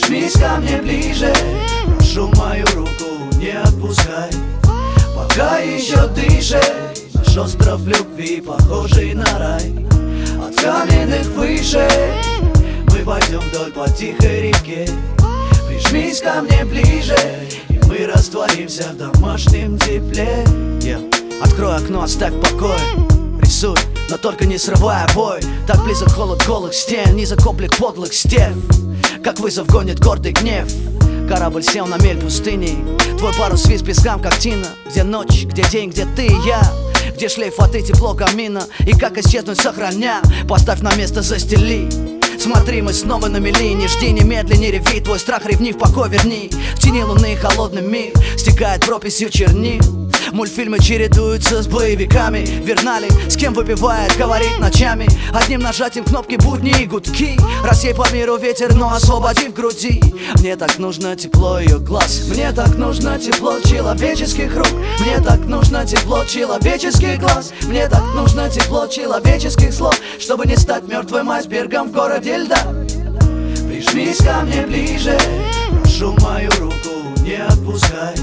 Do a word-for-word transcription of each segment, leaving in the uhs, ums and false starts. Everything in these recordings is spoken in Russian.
Прижмись ко мне ближе, прошу мою руку, не отпускай. Пока еще дышишь, наш остров любви похожий на рай. От каменных вышей мы пойдем вдоль по тихой реке. Прижмись ко мне ближе, и мы растворимся в домашнем тепле. yeah. Открой окно, оставь в покое. Рисуй, но только не срывай обои. Так близок холод голых стен, низок облик подлых стен. Как вызов гонит гордый гнев. Корабль сел на мель пустыни. Твой парус свист пескам, как тина. Где ночь, где день, где ты и я. Где шлейф воды, тепло камина. И как исчезнуть, сохраня. Поставь на место, застели. Смотри, мы снова на мели. Не жди, не медли, не реви. Твой страх ревни, в покой верни. В тени луны холодный мир стекает прописью чернил. Мультфильмы чередуются с боевиками. Верна ли, с кем выпивает, говорит ночами. Одним нажатием кнопки будни и гудки. Рассей по миру ветер, но освободи в груди. Мне так нужно тепло ее глаз. Мне так нужно тепло человеческих рук. Мне так нужно тепло человеческих глаз. Мне так нужно тепло человеческих слов, чтобы не стать мертвым айсбергом в городе льда. Прижмись ко мне ближе, прошу мою руку, не отпускай.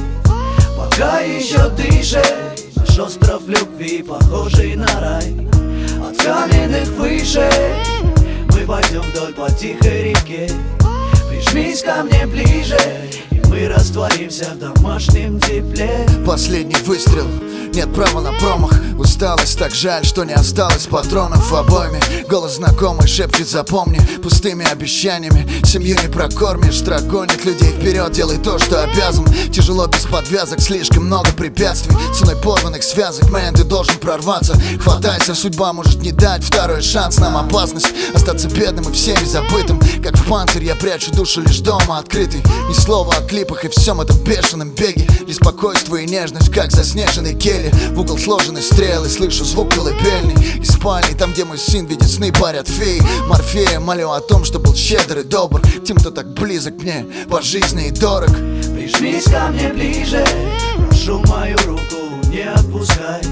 Пока еще дышишь, наш остров любви похожий на рай. От каменных вышей мы пойдем вдоль по тихой реке. Прижмись ко мне ближе, и мы растворимся в домашнем тепле. Последний выстрел, нет права на промах. Усталость, так жаль, что не осталось патронов в обойме. Голос знакомый шепчет, запомни. Пустыми обещаниями семью не прокормишь. Страх гонит людей вперед, делай то, что обязан. Тяжело без подвязок, слишком много препятствий. Ценой порванных связок, мэн, ты должен прорваться. Хватайся, судьба может не дать второй шанс. Нам опасность остаться бедным и всеми забытым. Как в панцирь я прячу душу лишь дома открытый. Ни слова о клипах и всем этом бешеном беге. Лишь спокойствие и нежность, как заснеженной келье. В угол сложены стрелы, слышу звук колыбельный. Из спальни, там где мой сын видит сны, парят феи. Морфея молю о том, что был щедр и добр. Тем, кто так близок мне, по жизни и дорог. Прижмись ко мне ближе, прошу мою руку, не отпускай.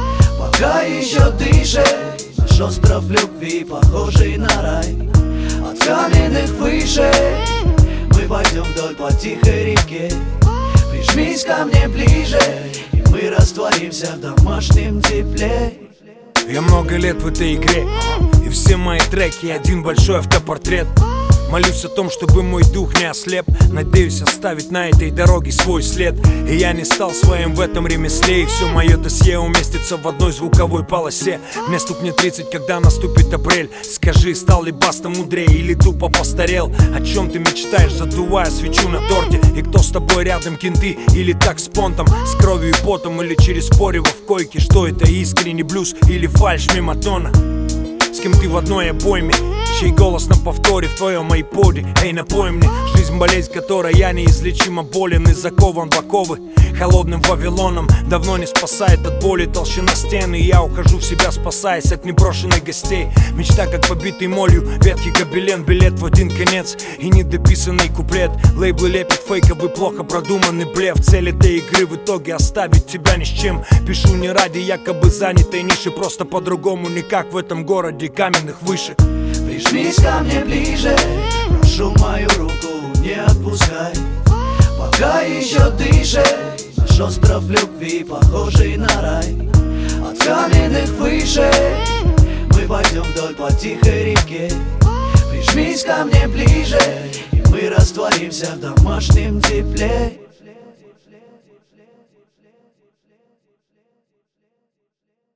Пока еще дышишь, наш остров любви похожий на рай. От каменных вышей мы пойдем вдоль по тихой реке. Прижмись ко мне ближе, и мы растворимся в домашнем тепле. Я много лет в этой игре, и все мои треки один большой автопортрет. Молюсь о том, чтобы мой дух не ослеп. Надеюсь оставить на этой дороге свой след. И я не стал своим в этом ремесле. И все мое досье уместится в одной звуковой полосе. Мне стукнет тридцать, когда наступит апрель. Скажи, стал ли Баста мудрее или тупо постарел? О чем ты мечтаешь, задувая свечу на торте? И кто с тобой рядом, кенты или так с понтом? С кровью и потом или через порево в койке? Что это, искренний блюз или фальшь мимо тона? С кем ты в одной обойме? Чей голос на повторе в твоем айподе? Эй, напой мне, жизнь болезнь, которой я неизлечимо болен. И закован в оковы холодным Вавилоном. Давно не спасает от боли толщина стены. И я ухожу в себя, спасаясь от непрошенных гостей. Мечта как побитый молью, ветхий гобелен. Билет в один конец и недописанный куплет. Лейблы лепят фейковый, плохо продуманный блеф. Цель этой игры в итоге оставить тебя ни с чем. Пишу не ради якобы занятой ниши, просто по-другому никак в этом городе каменных вышек. Прижмись ко мне ближе, прошу мою руку, не отпускай. Пока еще дышишь, наш остров любви похожий на рай. От каменных вышей мы пойдем вдоль по тихой реке. Прижмись ко мне ближе, и мы растворимся в домашнем тепле.